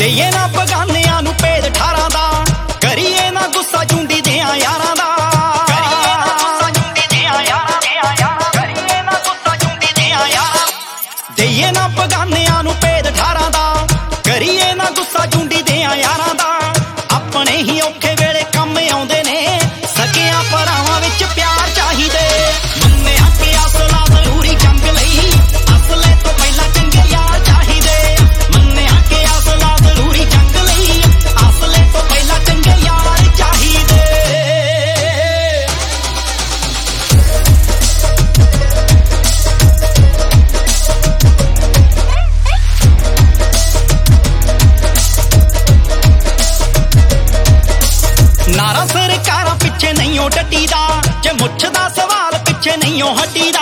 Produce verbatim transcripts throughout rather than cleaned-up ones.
ਦੇਈਏ ਨਾ ਬਗਾਨਿਆਂ ਨੂੰ ਭੇਦ ਠਾਰਾਂ ਦਾ, ਕਰੀਏ ਨਾ ਗੁੱਸਾ ਜੁੰਡੀ ਦਿਆਂ ਯਾਰਾਂ ਦਾ, ਕਰੀਏ ਨਾ ਗੁੱਸਾ ਜੁੰਡੀ ਦਿਆਂ ਯਾਰਾਂ ਦਾ, ਕਰੀਏ ਨਾ ਗੁੱਸਾ ਜੁੰਡੀ ਦਿਆਂ ਯਾਰਾਂ। ਦੇਈਏ ਨਾ ਬਗਾਨਿਆਂ ਨੂੰ ਭੇਦ ਠਾਰਾਂ ਦਾ, ਕਰੀਏ ਨਾ ਗੁੱਸਾ ਜੁੰਡੀ ਦਿਆਂ ਯਾਰਾਂ ਦਾ। ਆਪਣੇ ਹੀ ਔਖੇ ਵੇਲੇ ਕੰਮ ਆਉਂਦੇ ਨੇ, ਸਕਿਆਂ ਭਰਾਵਾਂ ਵਿੱਚ ਪਿਆਰ ਚਾਹੀਦੇ। ਮੰਨਿਆ ਕਿ ਅਸਲਾ ਜ਼ਰੂਰੀ ਜੰਗ ਲਈ, ਅਸਲੇ ਤੋਂ ਪਹਿਲਾਂ ਚੰਗੇ ਯਾਰ ਚਾਹੀਦੇ। ਮੰਨਿਆ ਕਿ ਅਸਲਾ ਜ਼ਰੂਰੀ ਜੰਗ ਲਈ, ਅਸਲੇ ਤੋਂ ਪਹਿਲਾਂ ਚੰਗੇ ਯਾਰ ਚਾਹੀਦੇ। ਨਾਰਾ ਸਰਕਾਰਾਂ ਪਿੱਛੇ ਨਹੀਂ ਓ ਡੱਟੀਦਾ, ਜੇ ਮੁੱਛ ਦਾ ਸਵਾਲ ਪਿੱਛੇ ਨਹੀਂ ਓ ਹਟੀਦਾ।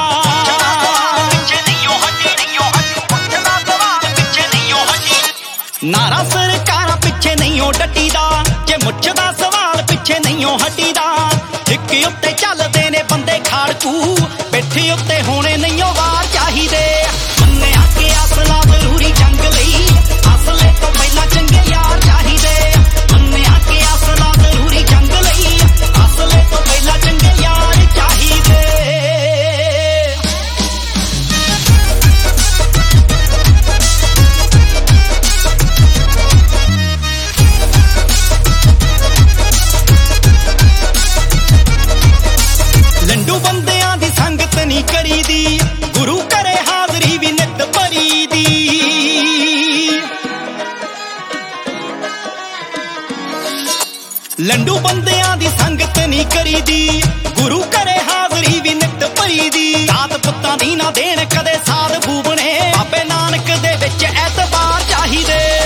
ਨਾਰਾ ਸਰਕਾਰਾਂ ਪਿੱਛੇ ਨਹੀਂ ਓ ਡੱਟੀਦਾ, ਜੇ ਮੁੱਛ ਦਾ ਸਵਾਲ ਪਿੱਛੇ ਨਹੀਂ ਓ ਹਟੀਦਾ। ਇੱਕ ਉੱਤੇ ਚੱਲਦੇ ਨੇ ਬੰਦੇ ਖਾੜਕੂ, ਪਿੱਠ ਉੱਤੇ ਹੋਣੇ ਨਹੀਂ ਓ ਵਾਰ ਚਾਹੀਦੇ। ਮੰਨਿਆ ਕਿ ਅਸਲਾ ਜ਼ਰੂਰੀ ਜੰਗ ਲਈ, ਅਸਲੇ ਤੋਂ ਪਹਿਲਾਂ ਚੰਗੇ ਯਾਰ ਚਾਹੀਦੇ। ਮੰਨਿਆ ਕਿ ਅਸਲਾ ਜ਼ਰੂਰੀ ਜੰਗ ਲਈ, ਅਸਲੇ ਤੋਂ ਪਹਿਲਾਂ ਚੰਗੇ ਯਾਰ ਚਾਹੀਦੇ। ਲੰਡੂ ਬੰਦਿਆਂ ਦੀ ਸੰਗਤ ਨਹੀਂ ਕਰੀਦੀ, ਗੁਰੂ ਘਰੇ ਹਾਜ਼ਰੀ ਵੀ ਨਿੱਤ ਭਰੀ ਦੀ। ਲੰਡੂ ਬੰਦਿਆਂ ਦੀ ਸੰਗਤ ਨਹੀਂ ਕਰੀਦੀ, ਗੁਰੂ ਘਰੇ ਹਾਜ਼ਰੀ ਵੀ ਨਿੱਤ ਭਰੀ ਦੀ। ਦਾਤ ਪੁੱਤਾਂ ਦੀ ਨਾ ਦੇਣ ਕਦੇ ਸਾਧ ਬੂਬਣੇ, ਬਾਬੇ ਨਾਨਕ ਦੇ ਵਿੱਚ ਐਤਬਾਰ ਚਾਹੀਦੇ।